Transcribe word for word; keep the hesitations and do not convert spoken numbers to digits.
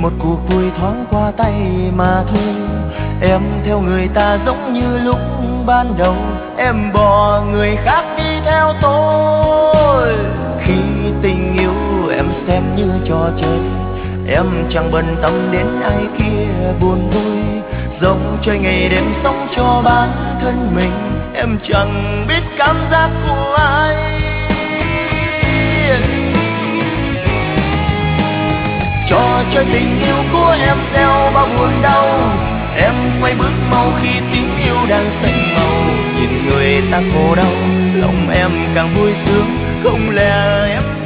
một cuộc vui thoáng qua tay mà thôi. Em theo người ta giống như lúc ban đầu, em bỏ người khác đi theo tôi. Khi tình yêu em xem như trò chơi, em chẳng bận tâm đến ai kia buồn vui. Giống chơi ngày đêm sống cho bản thân mình, em chẳng biết cảm giác của ai. Trò chơi tình yêu của em gieo bao buồn đau, em quay bước mau khi tình yêu đang say màu. Nhìn người ta khổ đau, lòng em càng vui sướng, không lẽ em